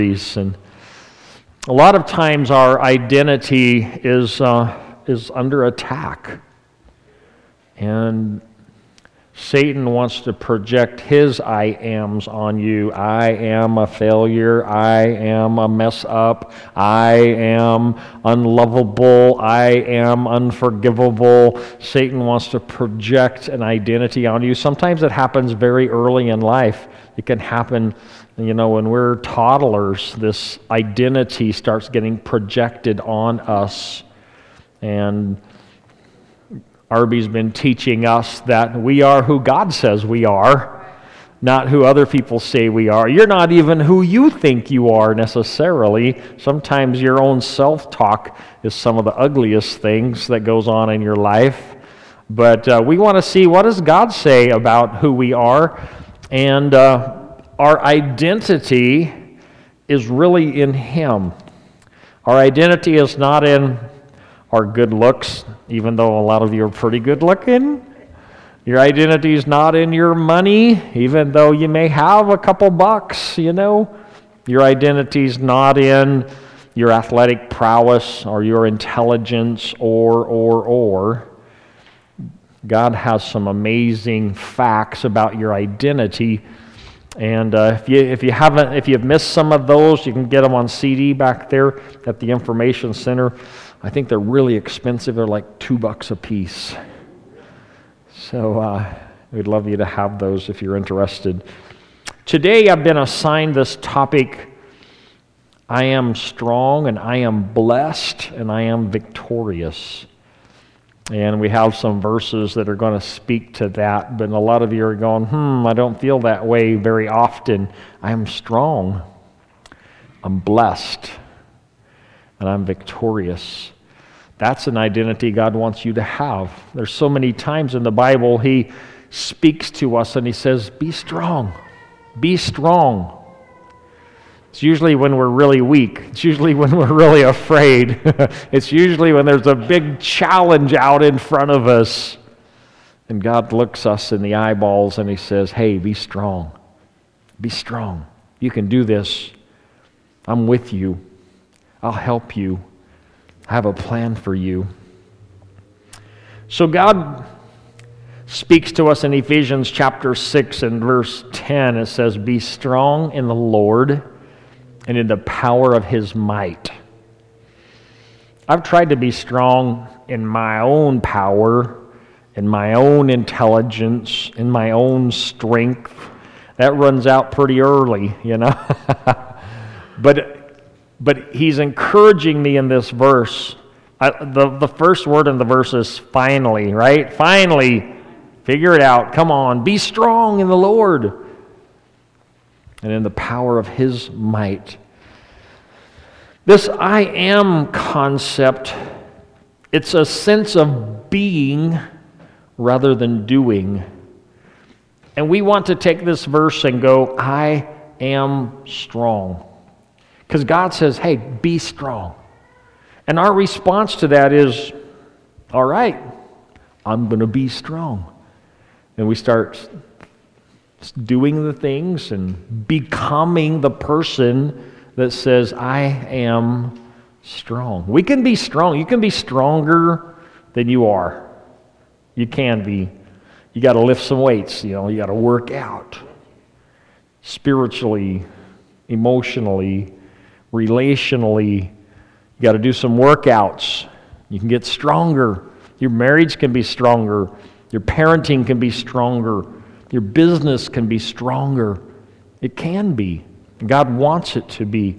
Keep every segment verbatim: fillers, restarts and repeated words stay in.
And a lot of times our identity is uh, is under attack, and Satan wants to project his I ams on you. I am a failure. I am a mess up. I am unlovable. I am unforgivable. Satan wants to project an identity on you. Sometimes it happens very early in life. It can happen, you know, when we're toddlers, this identity starts getting projected on us. And Arby's been teaching us that we are who God says we are, not who other people say we are. You're not even who you think you are necessarily. Sometimes your own self-talk is some of the ugliest things that goes on in your life. But uh, we want to see, what does God say about who we are? And uh, our identity is really in Him. Our identity is not in our good looks, even though a lot of you are pretty good looking. Your identity is not in your money, even though you may have a couple bucks, you know. Your identity is not in your athletic prowess or your intelligence or, or, or. God has some amazing facts about your identity. And uh, if you if you haven't if you've missed some of those, you can get them on C D back there at the information center. I think they're really expensive. They're like two bucks a piece. So uh, we'd love you to have those if you're interested. Today I've been assigned this topic: I am strong, and I am blessed, and I am victorious. And we have some verses that are going to speak to that, but a lot of you are going, hmm, I don't feel that way very often. I am strong, I'm blessed, and I'm victorious. That's an identity God wants you to have. There's so many times in the Bible He speaks to us and He says, be strong, be strong. It's usually when we're really weak. It's usually when we're really afraid. It's usually when there's a big challenge out in front of us. And God looks us in the eyeballs and He says, hey, be strong. Be strong. You can do this. I'm with you. I'll help you. I have a plan for you. So God speaks to us in Ephesians chapter six and verse ten. It says, be strong in the Lord and in the power of His might. I've tried to be strong in my own power, in my own intelligence, in my own strength. That runs out pretty early, you know. but but He's encouraging me in this verse. I, the, the first word in the verse is finally, right? Finally, figure it out. Come on, be strong in the Lord and in the power of His might. This I am concept, it's a sense of being rather than doing. And we want to take this verse and go, I am strong. Because God says, hey, be strong. And our response to that is, all right, I'm going to be strong. And we start doing the things and becoming the person that says, I am strong. We can be strong. You can be stronger than you are. You can be. You got to lift some weights, you know, you got to work out. Spiritually, emotionally, relationally, you got to do some workouts. You can get stronger. Your marriage can be stronger. Your parenting can be stronger. Your business can be stronger. It can be. God wants it to be.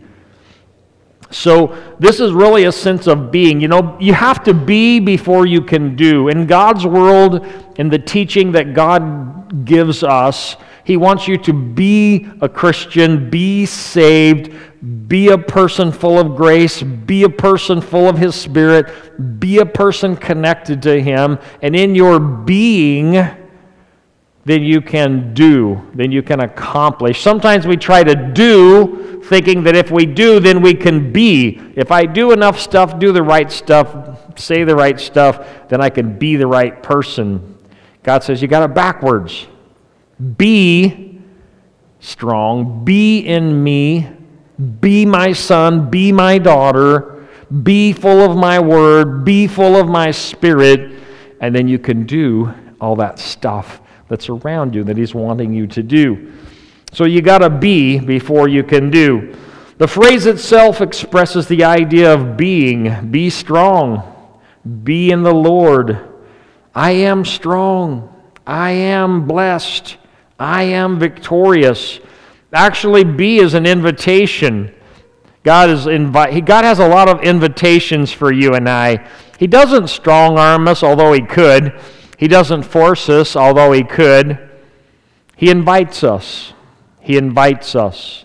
So this is really a sense of being. You know, you have to be before you can do. In God's world, in the teaching that God gives us, He wants you to be a Christian, be saved, be a person full of grace, be a person full of His Spirit, be a person connected to Him, and in your being, then you can do, then you can accomplish. Sometimes we try to do, thinking that if we do, then we can be. If I do enough stuff, do the right stuff, say the right stuff, then I can be the right person. God says you got it backwards. Be strong, be in me, Be my son, be my daughter, be full of my word, be full of my spirit, and then you can do all that stuff that's around you that he's wanting you to do. So you got to be before you can do. The phrase itself expresses the idea of being. Be strong. Be in the Lord. I am strong. I am blessed. I am victorious. Actually, be is an invitation. God is invi- God has a lot of invitations for you and I. He doesn't strong-arm us, although he could. He doesn't force us, although he could. He invites us. He invites us.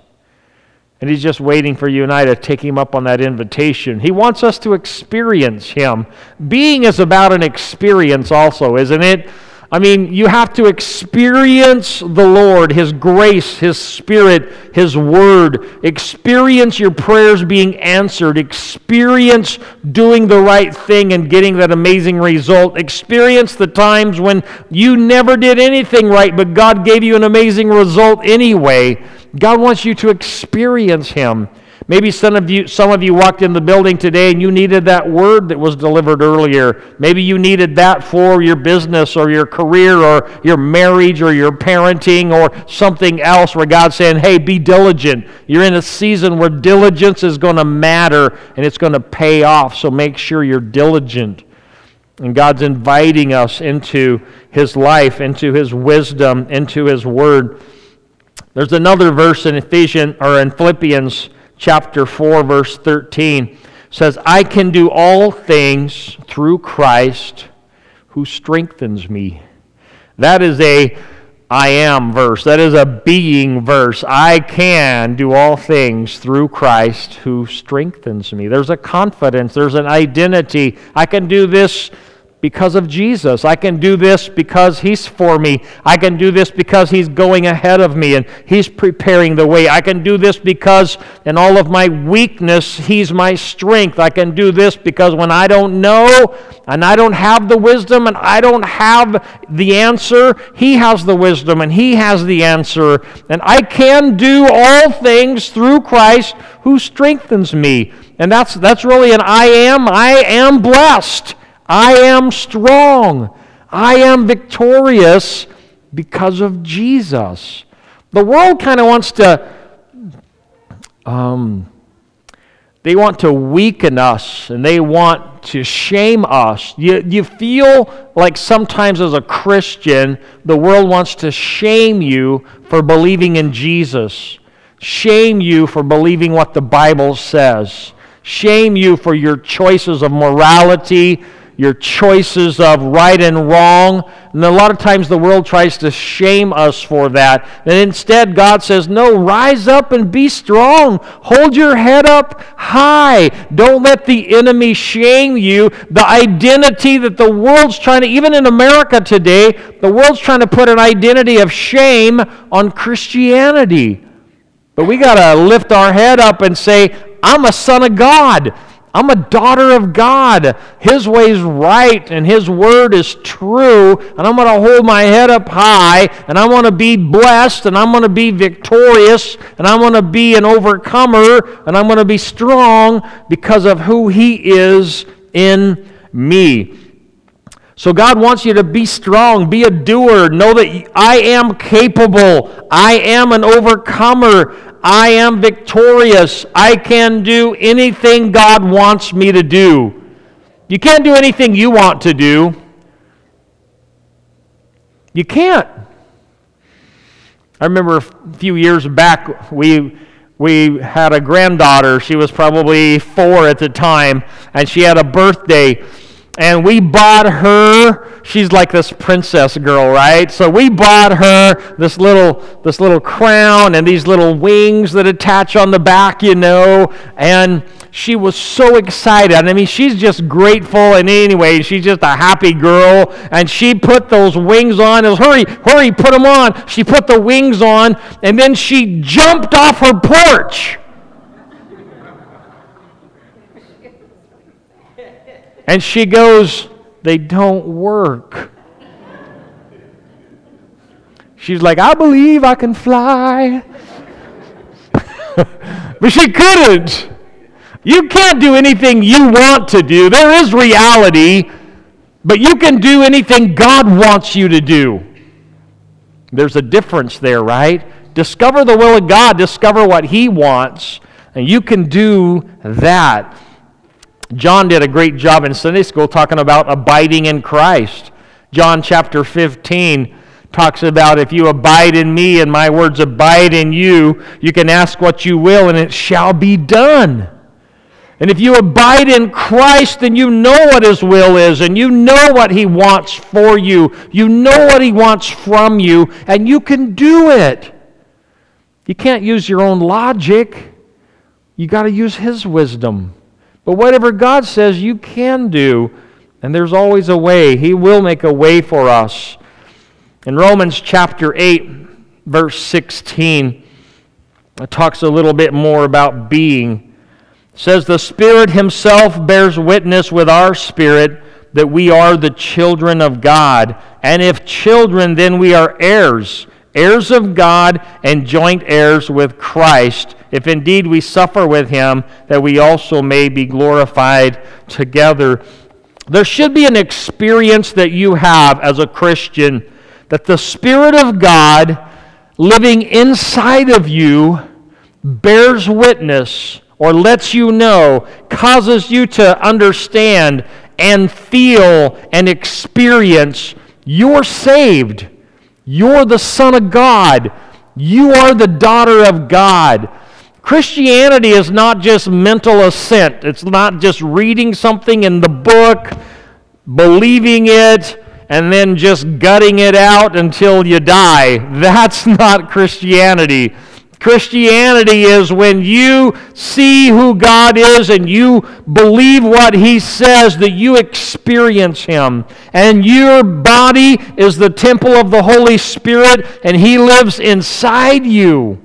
And he's just waiting for you and I to take him up on that invitation. He wants us to experience him. Being is about an experience also, isn't it? I mean, you have to experience the Lord, his grace, his spirit, his word. Experience your prayers being answered. Experience doing the right thing and getting that amazing result. Experience the times when you never did anything right, but God gave you an amazing result anyway. God wants you to experience him. Maybe some of you some of you walked in the building today and you needed that word that was delivered earlier. Maybe you needed that for your business or your career or your marriage or your parenting or something else where God's saying, hey, be diligent. You're in a season where diligence is going to matter and it's going to pay off, so make sure you're diligent. And God's inviting us into his life, into his wisdom, into his word. There's another verse in Ephesians or in Philippians chapter four, verse thirteen. Says, I can do all things through Christ who strengthens me. That is a I am verse. That is a being verse. I can do all things through Christ who strengthens me. There's a confidence. There's an identity. I can do this because of Jesus. I can do this because he's for me. I can do this because he's going ahead of me and he's preparing the way. I can do this because in all of my weakness, he's my strength. I can do this because when I don't know and I don't have the wisdom and I don't have the answer, he has the wisdom and he has the answer. And I can do all things through Christ who strengthens me. And that's that's really an I am. I am blessed. I am strong. I am victorious because of Jesus. The world kind of wants to, um, they want to weaken us and they want to shame us. You, you feel like sometimes as a Christian, the world wants to shame you for believing in Jesus. Shame you for believing what the Bible says. Shame you for your choices of morality, your choices of right and wrong. And a lot of times the world tries to shame us for that. And instead God says, no, rise up and be strong. Hold your head up high. Don't let the enemy shame you. The identity that the world's trying to, even in America today, the world's trying to put an identity of shame on Christianity. But we got to lift our head up and say, I'm a son of God. I'm a daughter of God. His way's right and his word is true. And I'm going to hold my head up high and I want to be blessed and I'm going to be victorious and I'm going to be an overcomer and I'm going to be strong because of who he is in me. So God wants you to be strong, be a doer, know that I am capable, I am an overcomer, I am victorious, I can do anything God wants me to do. You can't do anything you want to do. You can't. I remember a few years back, we we had a granddaughter. She was probably four at the time, and she had a birthday. And we bought her, she's like this princess girl, right? So we bought her this little this little crown and these little wings that attach on the back, you know. And she was so excited. I mean, she's just grateful. And anyway, she's just a happy girl. And she put those wings on. It was, hurry, hurry, put them on. She put the wings on. And then she jumped off her porch. And she goes, they don't work. She's like, I believe I can fly. But she couldn't. You can't do anything you want to do. There is reality, but you can do anything God wants you to do. There's a difference there, right? Discover the will of God. Discover what He wants, and you can do that. John did a great job in Sunday school talking about abiding in Christ. John chapter fifteen talks about, if you abide in me and my words abide in you, you can ask what you will and it shall be done. And if you abide in Christ, then you know what His will is, and you know what He wants for you. You know what He wants from you, and you can do it. You can't use your own logic. You got to use His wisdom. But whatever God says, you can do, and there's always a way. He will make a way for us. In Romans chapter eight, verse sixteen, it talks a little bit more about being. It says, the Spirit Himself bears witness with our spirit that we are the children of God. And if children, then we are heirs, heirs of God and joint heirs with Christ, if indeed we suffer with Him, that we also may be glorified together. There should be an experience that you have as a Christian, that the Spirit of God living inside of you bears witness or lets you know, causes you to understand and feel and experience you're saved. You're the Son of God. You are the daughter of God. Christianity is not just mental assent. It's not just reading something in the book, believing it, and then just gutting it out until you die. That's not Christianity. Christianity is when you see who God is and you believe what He says, that you experience Him. And your body is the temple of the Holy Spirit, and He lives inside you.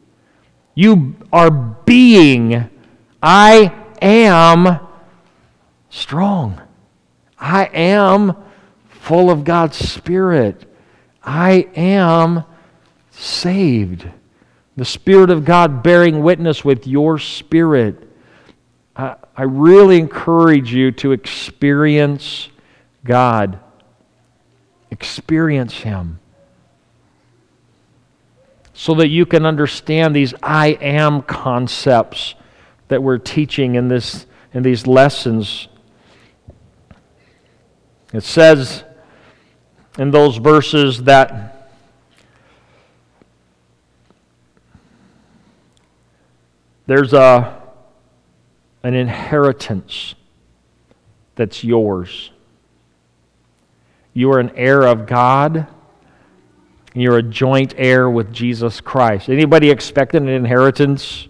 You are being. I am strong. I am full of God's Spirit. I am saved. The Spirit of God bearing witness with your spirit. I, I really encourage you to experience God. Experience Him. So that you can understand these I am concepts that we're teaching in this in these lessons. It says in those verses that there's a an inheritance that's yours. You are an heir of God. You're a joint heir with Jesus Christ. Anybody expecting an inheritance?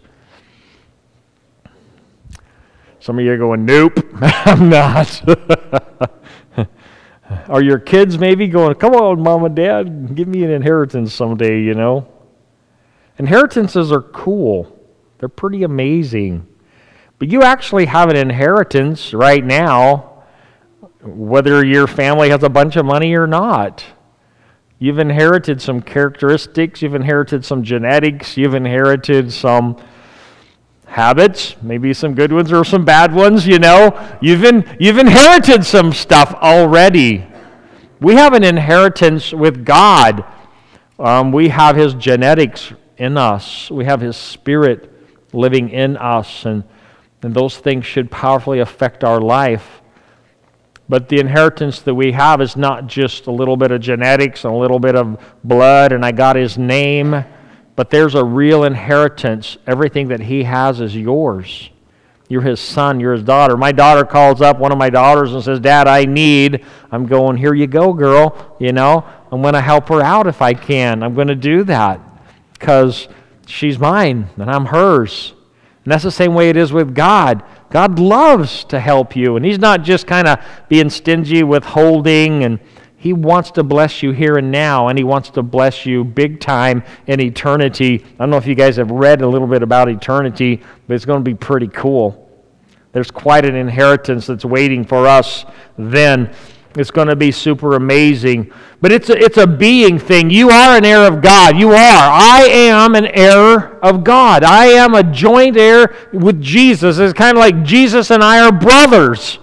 Some of you are going, nope, I'm not. Are your kids maybe going, come on, Mom and Dad, give me an inheritance someday, you know? Inheritances are cool. They're pretty amazing. But you actually have an inheritance right now, whether your family has a bunch of money or not. You've inherited some characteristics, you've inherited some genetics, you've inherited some habits, maybe some good ones or some bad ones, you know. You've, in, you've inherited some stuff already. We have an inheritance with God. Um, we have His genetics in us. We have His Spirit living in us, and, and those things should powerfully affect our life. But the inheritance that we have is not just a little bit of genetics and a little bit of blood, and I got His name, but there's a real inheritance. Everything that He has is yours. You're His son, you're His daughter. My daughter calls up one of my daughters and says, Dad, I need, I'm going, here you go, girl, you know, I'm going to help her out if I can. I'm going to do that because she's mine and I'm hers. And that's the same way it is with God. God loves to help you, and He's not just kind of being stingy, withholding, and He wants to bless you here and now, and He wants to bless you big time in eternity. I don't know if you guys have read a little bit about eternity, but it's going to be pretty cool. There's quite an inheritance that's waiting for us then. It's going to be super amazing. But it's a, it's a being thing. You are an heir of God. You are. I am an heir of God. I am a joint heir with Jesus. It's kind of like Jesus and I are brothers.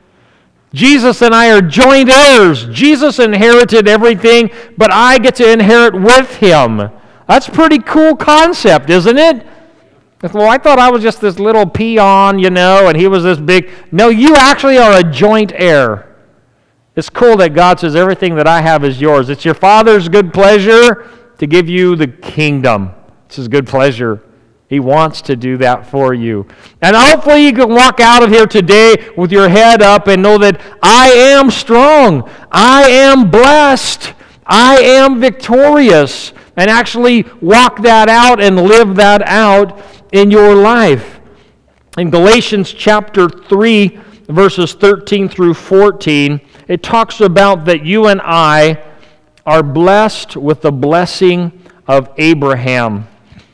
Jesus and I are joint heirs. Jesus inherited everything, but I get to inherit with him. That's a pretty cool concept, isn't it? Well, I thought I was just this little peon, you know, and he was this big. No, you actually are a joint heir. It's cool that God says everything that I have is yours. It's your Father's good pleasure to give you the kingdom. It's his good pleasure. He wants to do that for you. And hopefully you can walk out of here today with your head up and know that I am strong. I am blessed. I am victorious. And actually walk that out and live that out in your life. In Galatians chapter three, verses thirteen through fourteen, it talks about that you and I are blessed with the blessing of Abraham.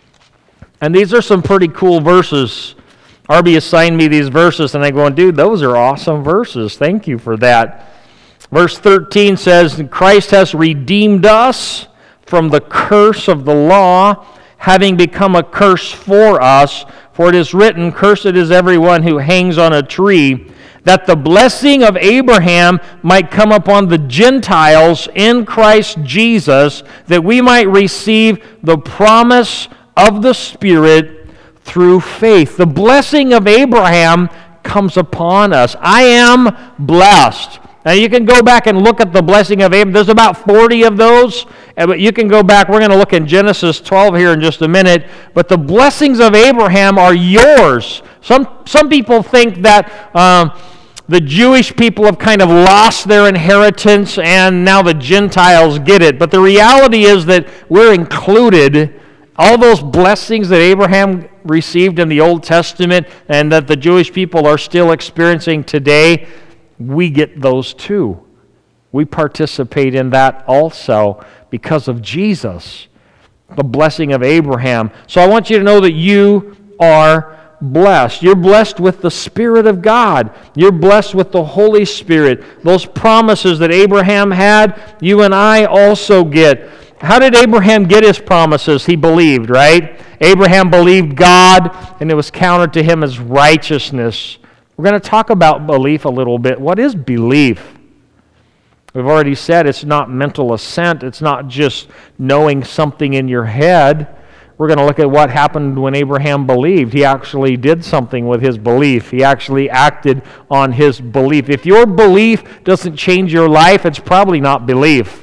And these are some pretty cool verses. Arby assigned me these verses, and I go, dude, those are awesome verses. Thank you for that. Verse thirteen says, Christ has redeemed us from the curse of the law, having become a curse for us. For it is written, cursed is everyone who hangs on a tree, that the blessing of Abraham might come upon the Gentiles in Christ Jesus, that we might receive the promise of the Spirit through faith. The blessing of Abraham comes upon us. I am blessed. Now you can go back and look at the blessing of Abraham. There's about forty of those, but you can go back. We're going to look in Genesis twelve here in just a minute. But the blessings of Abraham are yours. Some some people think that um, the Jewish people have kind of lost their inheritance and now the Gentiles get it. But the reality is that we're included. All those blessings that Abraham received in the Old Testament and that the Jewish people are still experiencing today, we get those too. We participate in that also because of Jesus, the blessing of Abraham. So I want you to know that you are blessed. You're blessed with the Spirit of God. You're blessed with the Holy Spirit. Those promises that Abraham had, you and I also get. How did Abraham get his promises? He believed, right? Abraham believed God, and it was counted to him as righteousness. We're going to talk about belief a little bit. What is belief? We've already said it's not mental assent. It's not just knowing something in your head. We're going to look at what happened when Abraham believed. He actually did something with his belief. He actually acted on his belief. If your belief doesn't change your life, it's probably not belief.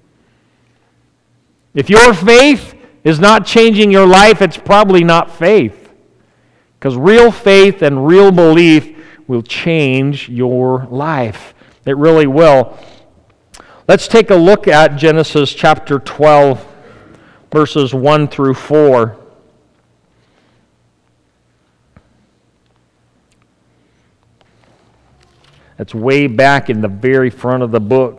If your faith is not changing your life, it's probably not faith. Because real faith and real belief will change your life. It really will. Let's take a look at Genesis chapter twelve, verses one through four. That's way back in the very front of the book.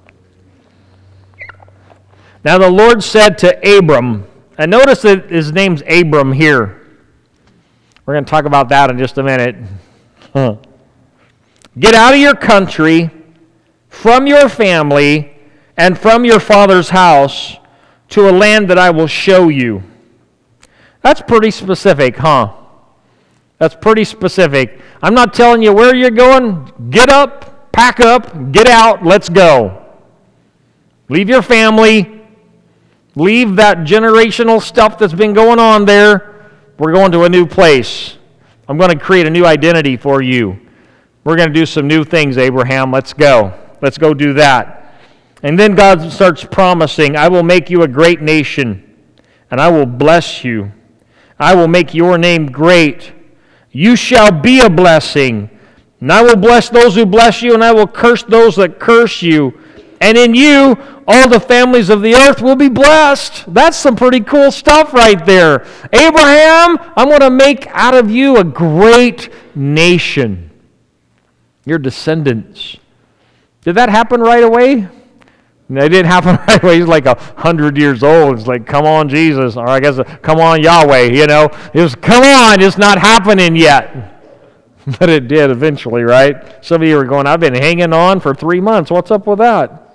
Now the Lord said to Abram, and notice that his name's Abram here. We're going to talk about that in just a minute. Huh. Get out of your country, from your family, and from your father's house, to a land that I will show you. That's pretty specific, huh? That's pretty specific. I'm not telling you where you're going. Get up, pack up, get out, let's go. Leave your family. Leave that generational stuff that's been going on there. We're going to a new place. I'm going to create a new identity for you. We're going to do some new things, Abraham. Let's go. Let's go do that. And then God starts promising, I will make you a great nation, and I will bless you. I will make your name great. You shall be a blessing. And I will bless those who bless you, and I will curse those that curse you. And in you, all the families of the earth will be blessed. That's some pretty cool stuff right there. Abraham, I'm going to make out of you a great nation. Your descendants. Did that happen right away? It didn't happen right away. He's like a hundred years old. It's like, come on, Jesus. Or I guess, come on, Yahweh. You know, it was, come on, it's not happening yet. But it did eventually, right? Some of you are going, I've been hanging on for three months. What's up with that?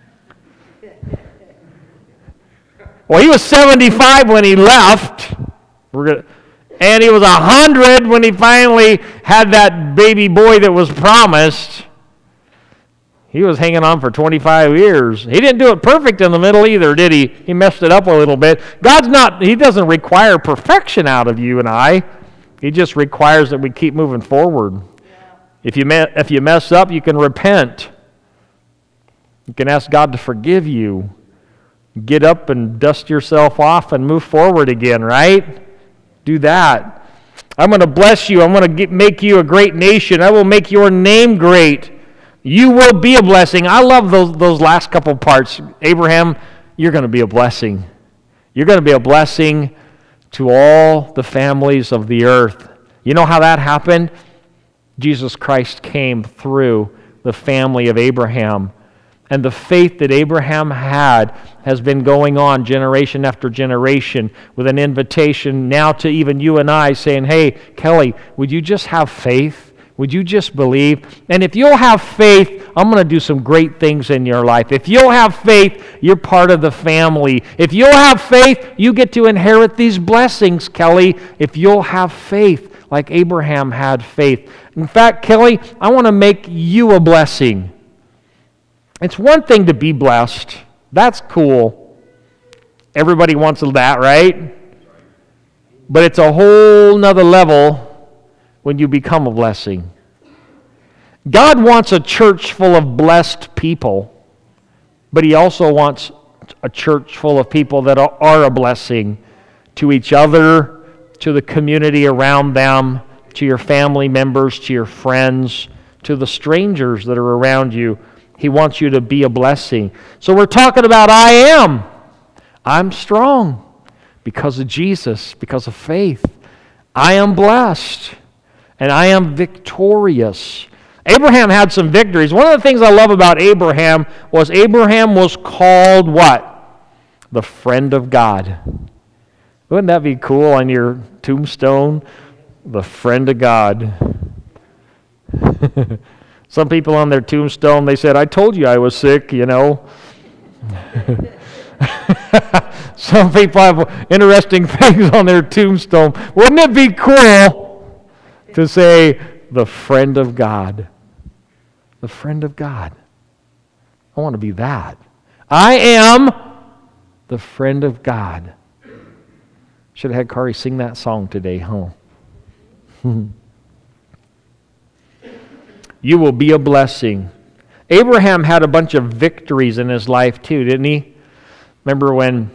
Well, he was seventy-five when he left. We're gonna, and he was one hundred when he finally had that baby boy that was promised. He was hanging on for twenty-five years. He didn't do it perfect in the middle either, did he? He messed it up a little bit. God's not, he doesn't require perfection out of you and I. He just requires that we keep moving forward. Yeah. If you me- if you mess up, you can repent. You can ask God to forgive you. Get up and dust yourself off and move forward again, right? Do that. I'm going to bless you. I'm going to make you a great nation. I will make your name great. You will be a blessing. I love those, those last couple parts. Abraham, you're going to be a blessing. You're going to be a blessing to all the families of the earth. You know how that happened? Jesus Christ came through the family of Abraham. And the faith that Abraham had has been going on generation after generation with an invitation now to even you and I saying, hey, Kelly, would you just have faith? Would you just believe? And if you'll have faith, I'm going to do some great things in your life. If you'll have faith, you're part of the family. If you'll have faith, you get to inherit these blessings, Kelly. If you'll have faith, like Abraham had faith. In fact, Kelly, I want to make you a blessing. It's one thing to be blessed. That's cool. Everybody wants that, right? But it's a whole nother level when you become a blessing. God wants a church full of blessed people, but He also wants a church full of people that are a blessing to each other, to the community around them, to your family members, to your friends, to the strangers that are around you. He wants you to be a blessing. So we're talking about I am. I'm strong because of Jesus, because of faith. I am blessed, and I am victorious. Abraham had some victories. One of the things I love about Abraham was Abraham was called what? The friend of God. Wouldn't that be cool on your tombstone? The friend of God. Some people on their tombstone, they said, I told you I was sick, you know. Some people have interesting things on their tombstone. Wouldn't it be cool to say, the friend of God? The friend of God. I want to be that. I am the friend of God. Should have had Kari sing that song today, huh? You will be a blessing. Abraham had a bunch of victories in his life too, didn't he? Remember when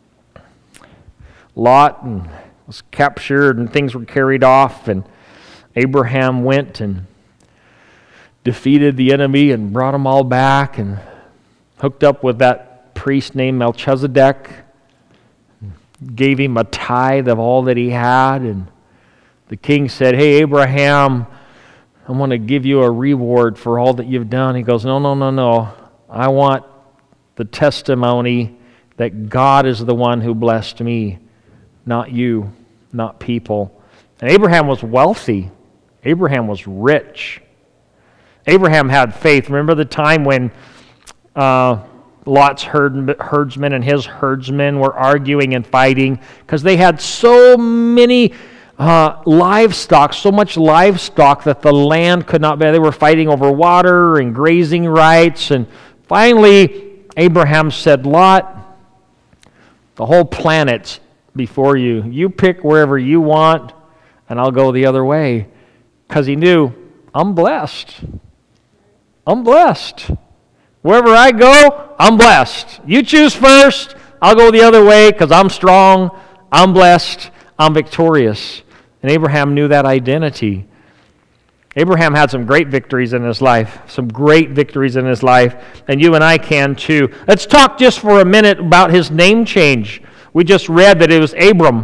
Lot was captured and things were carried off, and Abraham went and defeated the enemy and brought them all back and hooked up with that priest named Melchizedek, gave him a tithe of all that he had, and the king said, hey, Abraham, I want to give you a reward for all that you've done. He goes, no, no, no, no. I want the testimony that God is the one who blessed me, not you, not people. And Abraham was wealthy. Abraham was rich. Abraham had faith. Remember the time when uh, Lot's herd, herdsmen and his herdsmen were arguing and fighting because they had so many Uh, livestock, so much livestock that the land could not bear. They were fighting over water and grazing rights. And finally, Abraham said, Lot, the whole planet's before you. You pick wherever you want, and I'll go the other way. Because he knew, I'm blessed. I'm blessed. Wherever I go, I'm blessed. You choose first, I'll go the other way because I'm strong, I'm blessed, I'm victorious. And Abraham knew that identity. Abraham had some great victories in his life, some great victories in his life, and you and I can too. Let's talk just for a minute about his name change. We just read that it was Abram.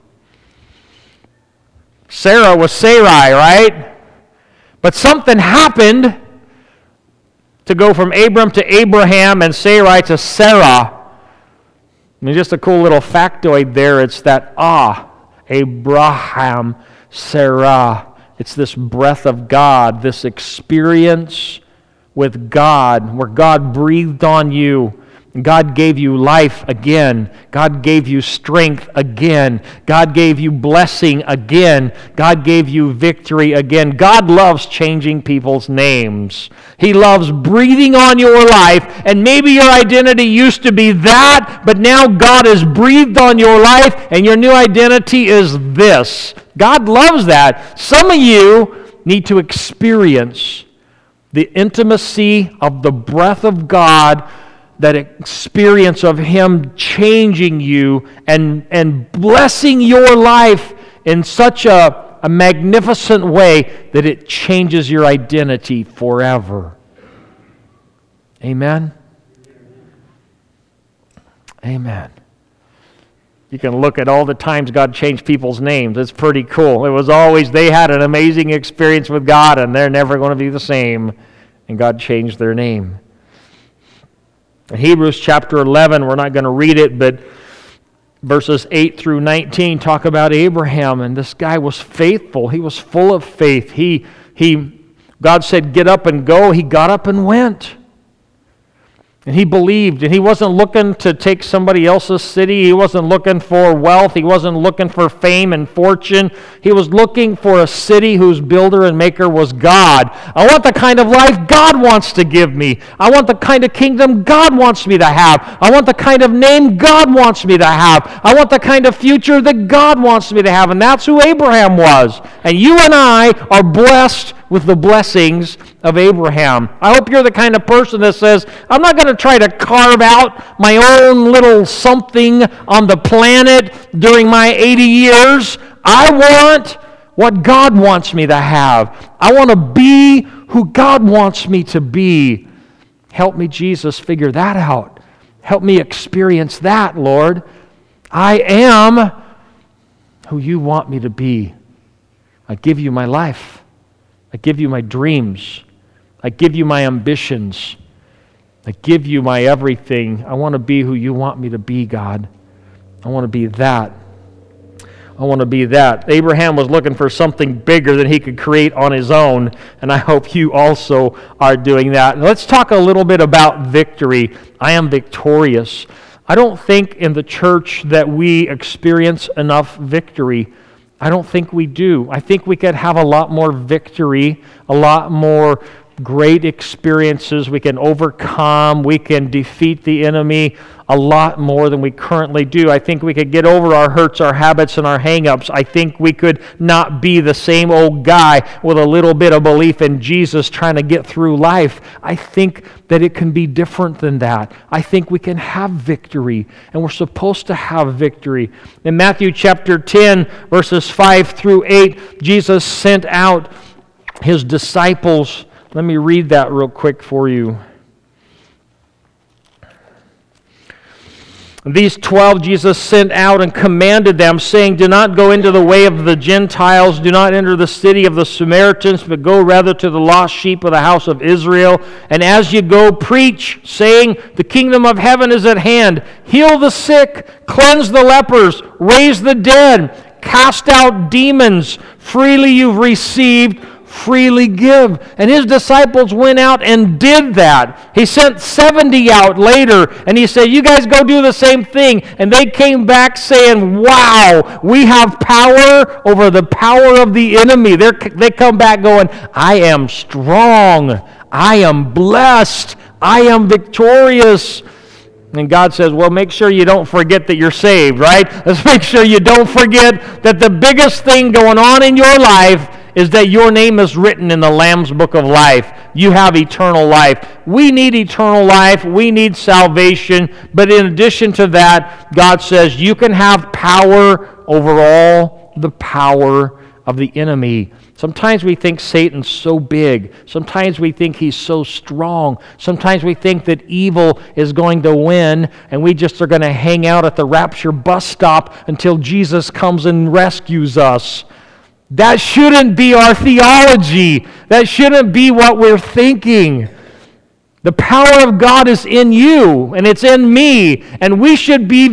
Sarah was Sarai, right? But something happened to go from Abram to Abraham and Sarai to Sarah. I mean, just a cool little factoid there. It's that ah. Abraham, Sarah, It's this breath of God, this experience with God, where God breathed on you, and God gave you life again. God gave you strength again. God gave you blessing again. God gave you victory again. God loves changing people's names. He loves breathing on your life, and maybe your identity used to be that, but now God has breathed on your life, and your new identity is this. God loves that. Some of you need to experience the intimacy of the breath of God, that experience of Him changing you and, and blessing your life in such a, a magnificent way that it changes your identity forever. Amen? Amen. You can look at all the times God changed people's names. It's pretty cool. It was always, they had an amazing experience with God and they're never going to be the same. And God changed their name. In Hebrews chapter eleven, we're not going to read it, but verses eight through nineteen talk about Abraham, and this guy was faithful. He was full of faith. He, he, God said, get up and go. He got up and went. And he believed, and he wasn't looking to take somebody else's city. He wasn't looking for wealth. He wasn't looking for fame and fortune. He was looking for a city whose builder and maker was God. I want the kind of life God wants to give me. I want the kind of kingdom God wants me to have. I want the kind of name God wants me to have. I want the kind of future that God wants me to have. And that's who Abraham was. And you and I are blessed with the blessings of Abraham. I hope you're the kind of person that says, I'm not going to try to carve out my own little something on the planet during my eighty years. I want what God wants me to have. I want to be who God wants me to be. Help me, Jesus, figure that out. Help me experience that, Lord. I am who you want me to be. I give you my life. I give you my dreams. I give you my ambitions. I give you my everything. I want to be who you want me to be, God. I want to be that. I want to be that. Abraham was looking for something bigger than he could create on his own, and I hope you also are doing that. Let's talk a little bit about victory. I am victorious. I don't think in the church that we experience enough victory. I don't think we do. I think we could have a lot more victory, a lot more great experiences. We can overcome, we can defeat the enemy a lot more than we currently do. I think we could get over our hurts, our habits, and our hang-ups. I think we could not be the same old guy with a little bit of belief in Jesus trying to get through life. I think that it can be different than that. I think we can have victory, and we're supposed to have victory. In Matthew chapter ten, verses five through eight, Jesus sent out His disciples. Let me read that real quick for you. These twelve Jesus sent out and commanded them, saying, do not go into the way of the Gentiles, do not enter the city of the Samaritans, but go rather to the lost sheep of the house of Israel. And as you go, preach, saying, the kingdom of heaven is at hand. Heal the sick, cleanse the lepers, raise the dead, cast out demons. Freely you've received, freely give. And His disciples went out and did that. He sent seventy out later, and He said, you guys go do the same thing. And they came back saying, wow, we have power over the power of the enemy. They're, they come back going, I am strong. I am blessed. I am victorious. And God says, well, make sure you don't forget that you're saved, right? Let's make sure you don't forget that the biggest thing going on in your life is that your name is written in the Lamb's Book of Life. You have eternal life. We need eternal life. We need salvation. But in addition to that, God says you can have power over all the power of the enemy. Sometimes we think Satan's so big. Sometimes we think he's so strong. Sometimes we think that evil is going to win, and we just are going to hang out at the rapture bus stop until Jesus comes and rescues us. That shouldn't be our theology. That shouldn't be what we're thinking. The power of God is in you, and it's in me, and we should be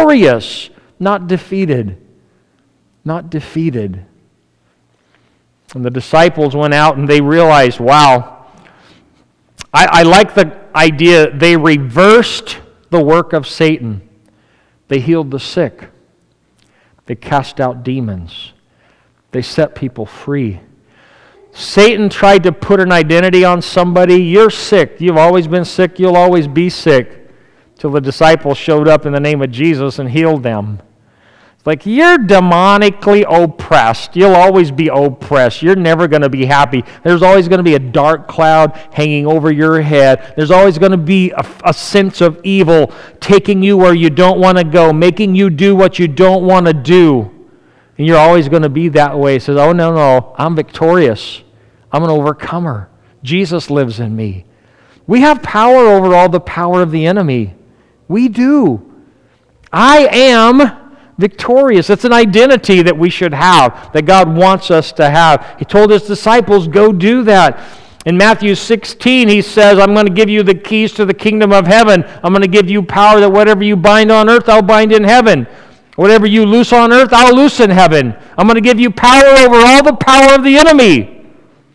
victorious, not defeated. Not defeated. And the disciples went out and they realized, wow, I, I like the idea. They reversed the work of Satan. They healed the sick. They cast out demons. They set people free. Satan tried to put an identity on somebody. You're sick. You've always been sick. You'll always be sick. Till the disciples showed up in the name of Jesus and healed them. It's like, you're demonically oppressed. You'll always be oppressed. You're never going to be happy. There's always going to be a dark cloud hanging over your head. There's always going to be a, a sense of evil taking you where you don't want to go, making you do what you don't want to do. And you're always going to be that way. He says, oh, no, no, I'm victorious. I'm an overcomer. Jesus lives in me. We have power over all the power of the enemy. We do. I am victorious. It's an identity that we should have, that God wants us to have. He told his disciples, go do that. In Matthew sixteen, he says, I'm going to give you the keys to the kingdom of heaven. I'm going to give you power that whatever you bind on earth, I'll bind in heaven. Whatever you loose on earth, I'll loose in heaven. I'm going to give you power over all the power of the enemy.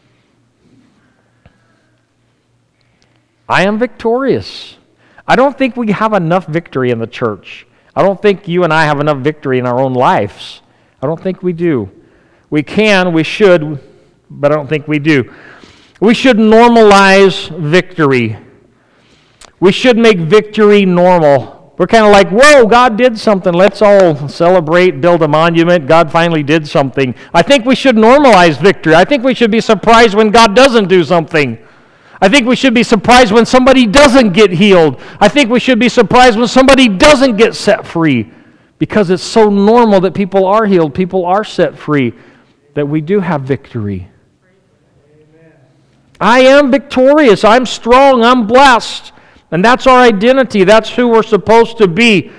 I am victorious. I don't think we have enough victory in the church. I don't think you and I have enough victory in our own lives. I don't think we do. We can, we should, but I don't think we do. We should normalize victory. We should make victory normal. We're kind of like, whoa, God did something. Let's all celebrate, build a monument. God finally did something. I think we should normalize victory. I think we should be surprised when God doesn't do something. I think we should be surprised when somebody doesn't get healed. I think we should be surprised when somebody doesn't get set free, because it's so normal that people are healed, people are set free, that we do have victory. Amen. I am victorious. I'm strong. I'm blessed. And that's our identity. That's who we're supposed to be.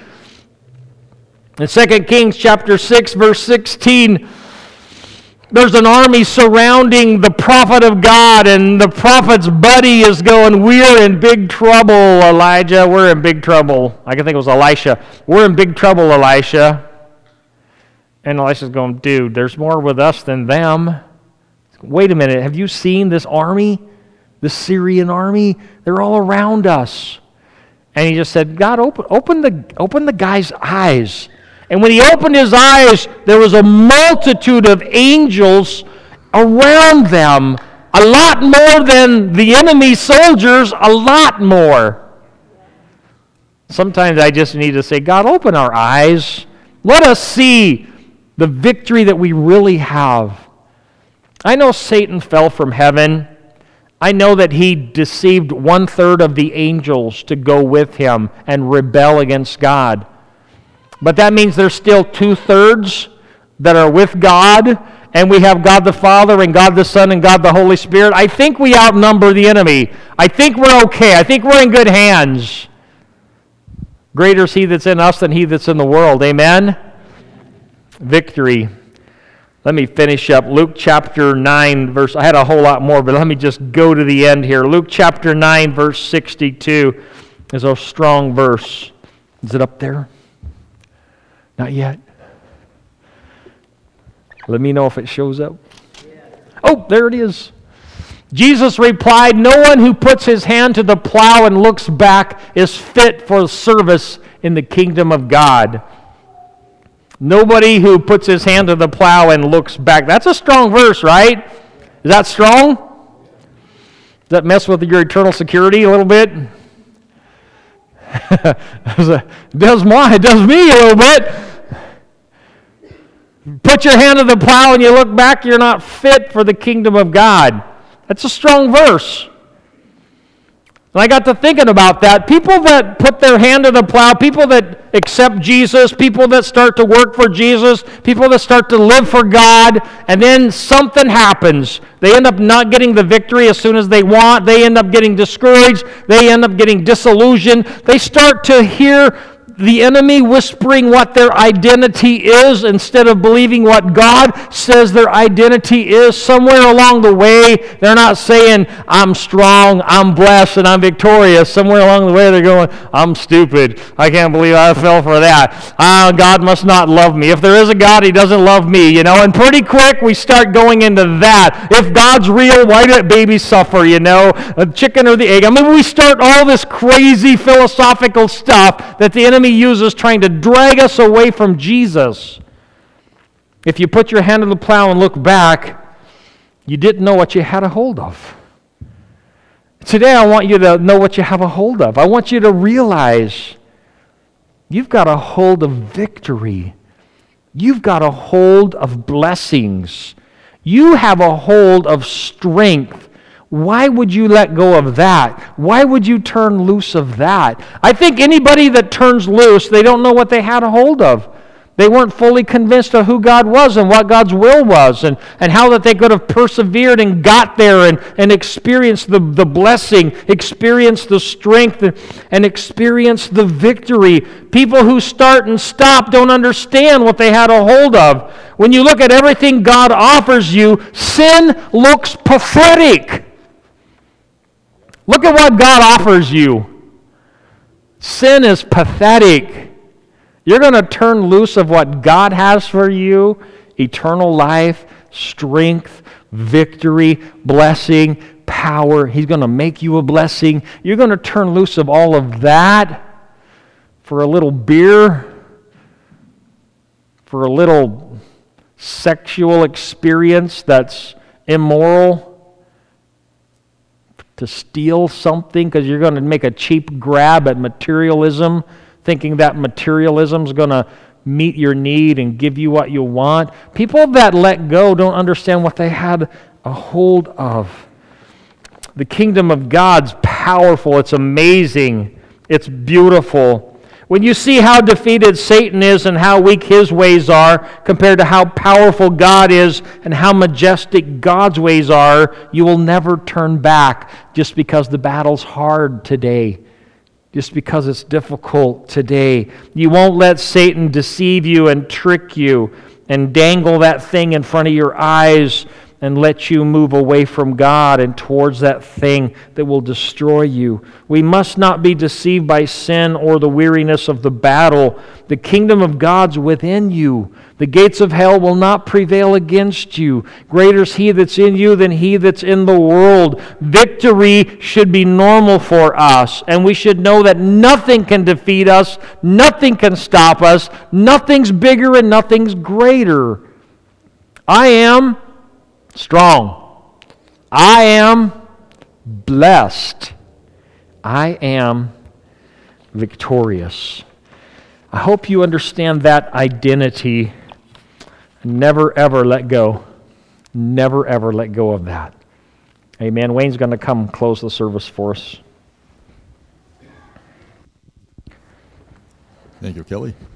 In Second Kings chapter six, verse sixteen, there's an army surrounding the prophet of God, and the prophet's buddy is going, we're in big trouble, Elijah. We're in big trouble. I can think it was Elisha. We're in big trouble, Elisha. And Elisha's going, dude, there's more with us than them. Wait a minute. Have you seen this army? The Syrian army? They're all around us. And he just said, God, open, open the, open the guy's eyes. And when he opened his eyes, there was a multitude of angels around them. A lot more than the enemy soldiers, a lot more. Sometimes I just need to say, God, open our eyes. Let us see the victory that we really have. I know Satan fell from heaven. I know that he deceived one-third of the angels to go with him and rebel against God. But that means there's still two-thirds that are with God, and we have God the Father and God the Son and God the Holy Spirit. I think we outnumber the enemy. I think we're okay. I think we're in good hands. Greater is he that's in us than he that's in the world. Amen? Victory. Let me finish up. Luke chapter nine, verse... I had a whole lot more, but let me just go to the end here. Luke chapter nine, verse sixty-two is a strong verse. Is it up there? Not yet. Let me know if it shows up. Oh, there it is. Jesus replied, no one who puts his hand to the plow and looks back is fit for service in the kingdom of God. Nobody who puts his hand to the plow and looks back. That's a strong verse, right? Is that strong? Does that mess with your eternal security a little bit? It does my, it does me a little bit. Put your hand to the plow and you look back, you're not fit for the kingdom of God. That's a strong verse. And I got to thinking about that. People that put their hand to the plow, people that accept Jesus, people that start to work for Jesus, people that start to live for God, and then something happens. They end up not getting the victory as soon as they want. They end up getting discouraged. They end up getting disillusioned. They start to hear the enemy whispering what their identity is instead of believing what God says their identity is. Somewhere along the way, they're not saying, I'm strong, I'm blessed, and I'm victorious. Somewhere along the way, they're going, I'm stupid. I can't believe I fell for that. Ah, God must not love me. If there is a God, He doesn't love me, you know. And pretty quick, we start going into that. If God's real, why did baby suffer, you know? The chicken or the egg? I mean, we start all this crazy philosophical stuff that the enemy uses trying to drag us away from Jesus. If you put your hand on the plow and look back, you didn't know what you had a hold of. Today I want you to know what you have a hold of. I want you to realize you've got a hold of victory. You've got a hold of blessings. You have a hold of strength. Why would you let go of that? Why would you turn loose of that? I think anybody that turns loose, they don't know what they had a hold of. They weren't fully convinced of who God was and what God's will was and, and how that they could have persevered and got there and, and experienced the, the blessing, experienced the strength, and, and experienced the victory. People who start and stop don't understand what they had a hold of. When you look at everything God offers you, sin looks pathetic. Look at what God offers you. Sin is pathetic. You're going to turn loose of what God has for you, eternal life, strength, victory, blessing, power. He's going to make you a blessing. You're going to turn loose of all of that for a little beer, for a little sexual experience that's immoral, to steal something because you're going to make a cheap grab at materialism, thinking that materialism is going to meet your need and give you what you want. People that let go don't understand what they had a hold of. The kingdom of God's powerful. It's amazing. It's beautiful. When you see how defeated Satan is and how weak his ways are compared to how powerful God is and how majestic God's ways are, you will never turn back just because the battle's hard today. Just because it's difficult today. You won't let Satan deceive you and trick you and dangle that thing in front of your eyes and let you move away from God and towards that thing that will destroy you. We must not be deceived by sin or the weariness of the battle. The kingdom of God's within you. The gates of hell will not prevail against you. Greater is He that's in you than he that's in the world. Victory should be normal for us, and we should know that nothing can defeat us, nothing can stop us, nothing's bigger and nothing's greater. I am strong. I am blessed. I am victorious. I hope you understand that identity. Never ever let go. Never ever let go of that. Amen. Wayne's going to come close the service for us. Thank you, Kelly.